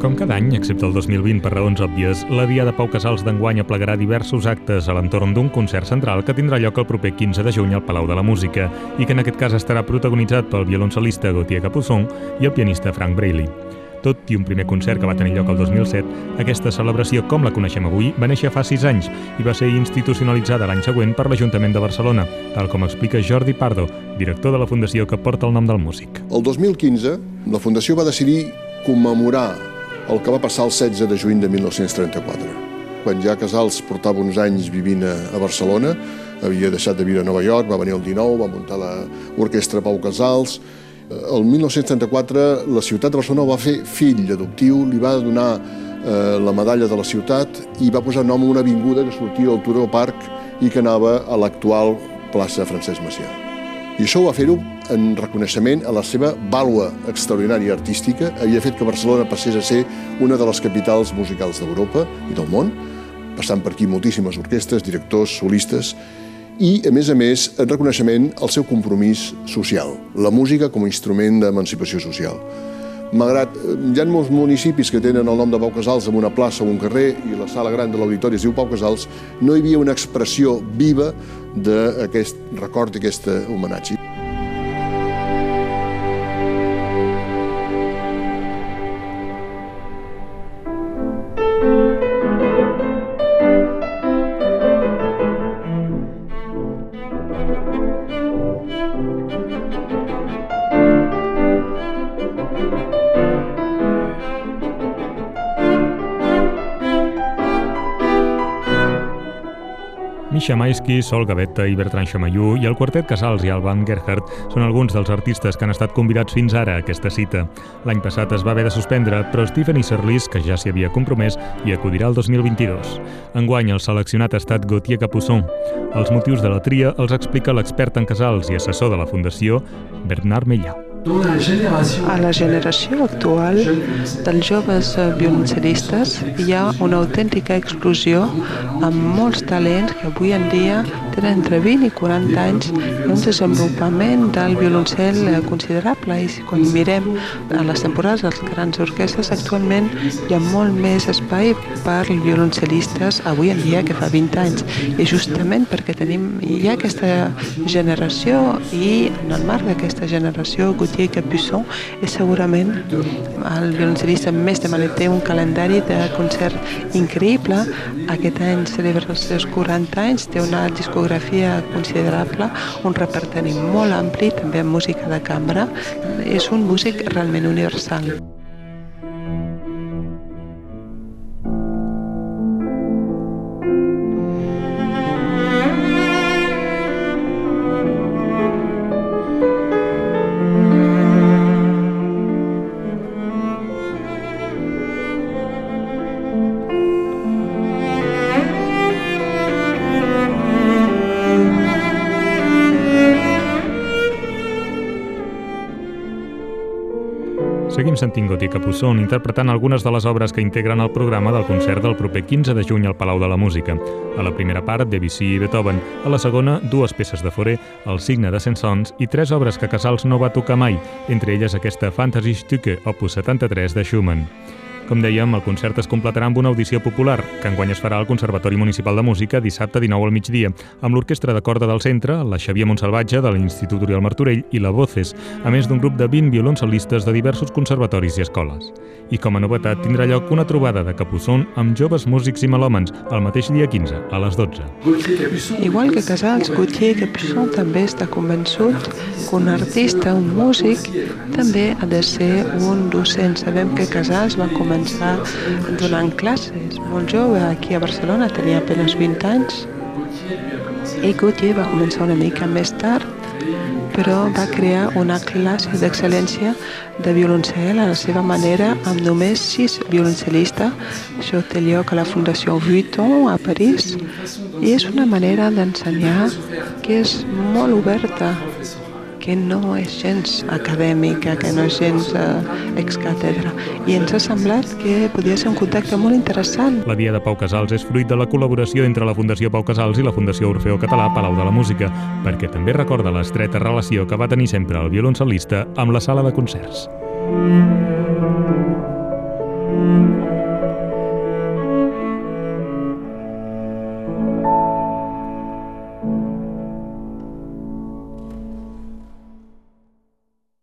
Com cada any, excepte el 2020 per raons òbvies, la Diada Pau Casals d'enguany aplegarà diversos actes a l'entorn d'un concert central que tindrà lloc el proper 15 de juny al Palau de la Música i que en aquest cas estarà protagonitzat pel violoncel·lista Gauthier Capuçon i el pianista Frank Braley. Tot i un primer concert que va tenir lloc el 2007, aquesta celebració, com la coneixem avui, va néixer fa 6 anys i va ser institucionalitzada l'any següent per l'Ajuntament de Barcelona, tal com explica Jordi Pardo, director de la fundació que porta el nom del músic. El 2015, la fundació va decidir commemorar el que va passar el 16 de juny de 1934. Quan ja Casals portava uns anys vivint a Barcelona, havia deixat de viure a Nova York, va venir el 19, va muntar l'orquestra Pau Casals. El 1934 la ciutat de Barcelona va fer fill adoptiu, li va donar la medalla de la ciutat i va posar nom a una avinguda que sortia del Turó Parc i que anava a l'actual plaça Francesc Macià. I això ho va fer-ho en reconeixement a la seva vàlua extraordinària artística. Havia fet que Barcelona passés a ser una de les capitals musicals d'Europa i del món, passant per aquí moltíssimes orquestres, directors, solistes, i, a més, en reconeixement al seu compromís social, la música com a instrument d'emancipació social. Malgrat hi ha molts municipis que tenen el nom de Pau Casals en una plaça o un carrer i la sala gran de l'auditori es diu Pau Casals, no hi havia una expressió viva d'aquest record i aquest homenatge. Misha Maisky, Sol Gavetta i Bertran Chamayou i el quartet Casals i Alban Gerhardt són alguns dels artistes que han estat convidats fins ara a aquesta cita. L'any passat es va haver de suspendre, però Stephen Isserlis, que ja s'hi havia compromès, hi acudirà el 2022. Enguany el seleccionat ha estat Gauthier Capuçon. Els motius de la tria els explica l'expert en Casals i assessor de la Fundació, Bernard Mellà. A la generació actual dels joves violoncel·listes hi ha una autèntica explosió amb molts talents que avui en dia tenen entre 20 i 40 anys i un desenvolupament del violoncel considerable. I quan mirem a les temporades de les grans orquestres, actualment hi ha molt més espai per violoncel·listes avui en dia que fa 20 anys. I justament perquè hi ha aquesta generació i en el marc d'aquesta generació Gauthier Capuçon és segurament el violoncel·lista més demanat. Té un calendari de concert increïble. Aquest any celebra els seus 40 anys, té una discografia considerable, un repertori molt ampli, també amb música de cambra. És un músic realment universal. Seguim sentint Gauthier Capuçon interpretant algunes de les obres que integren el programa del concert del proper 15 de juny al Palau de la Música. A la primera part, Debussy i Beethoven. A la segona, 2 peces de Fauré, El signe de Saint-Saëns i 3 obres que Casals no va tocar mai, entre elles aquesta Fantasiestücke, opus 73 de Schumann. Com dèiem, el concert es completarà amb una audició popular, que enguany es farà al Conservatori Municipal de Música dissabte 19 al migdia, amb l'Orquestra de Corda del Centre, la Xavier Montsalvatge de l'Institut Oriol Martorell i la Voces, a més d'un grup de 20 violoncel·listes de diversos conservatoris i escoles. I com a novetat tindrà lloc una trobada de Capuçon amb joves músics i melòmans el mateix dia 15, a les 12. Igual que Casals, Gauthier Capuçon també està convençut que un artista, un músic, també ha de ser un docent. Sabem que Casals va començar donant classes molt jove aquí a Barcelona, tenia apenas 20 anys, i Gauthier va començar una mica més tard, però va crear una classe d'excel·lència de violoncel a la seva manera amb només 6 violoncel·listes. Això té lloc a la Fundació Vuitton a París i és una manera d'ensenyar que és molt oberta, que no és gens acadèmica, que no és gens ex-càtedra. I ens ha semblat que podia ser un contacte molt interessant. La Diada Pau Casals és fruit de la col·laboració entre la Fundació Pau Casals i la Fundació Orfeó Català Palau de la Música, perquè també recorda l'estreta relació que va tenir sempre el violoncel·lista amb la sala de concerts.